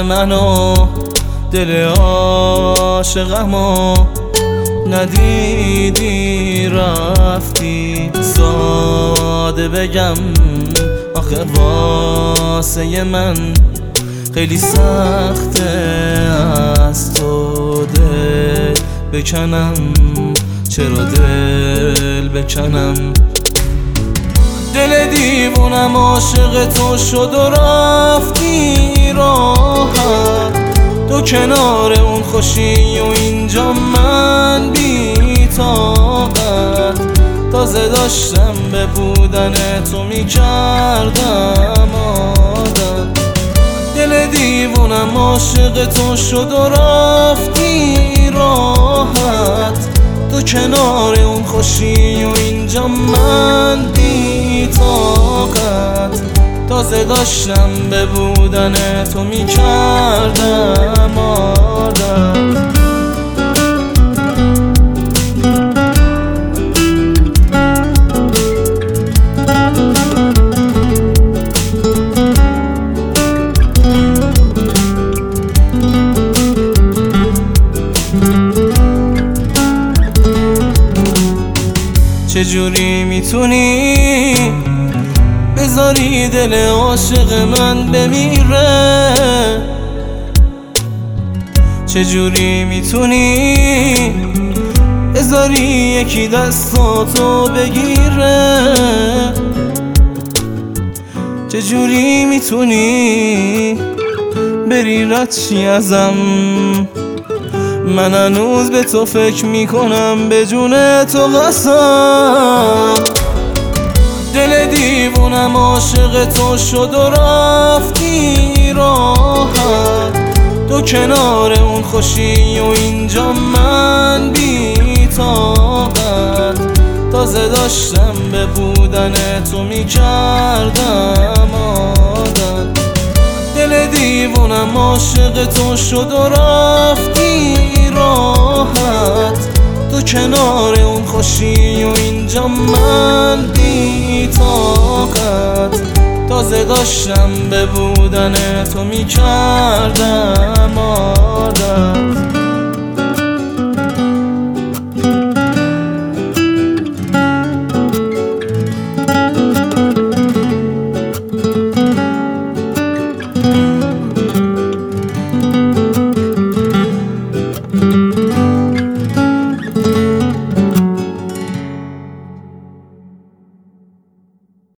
منو دل عاشقمو ندیدی رفتی. ساده بگم آخه واسه من خیلی سخته از تو دل بکنم. چرا دل بکنم؟ دل دیوونم عاشق تو شد و رفتی راحت. تو کنار اون خوشی و اینجا من بی طاقت. تازه داشتم به بودن تو میکردم عادت. دل دیوونم عاشق تو شد و رفتی راحت. تو کنار اون خوشی و اینجا من بی طاقت. تازه داشتم به بودن تو میکردم عادت. چجوری میتونی بذاری دل عاشق من بمیره؟ چجوری میتونی بذاری یکی دستاتو بگیره؟ چجوری میتونی بری رد چی ازم؟ من هنوز به تو فکر میکنم به جون تو قسم. دل دیوونم عاشق تو شد و رفتی راحت. تو کنار اون خوشی و اینجا من بی طاقت. تازه داشتم به بودن تو میکردم عادت. دل دیوونم عاشق تو شد و رفتی راحت. تو کنار اون خوشی و اینجا من بی طاقت. تازه داشتم به بودن تو میکردم عادت.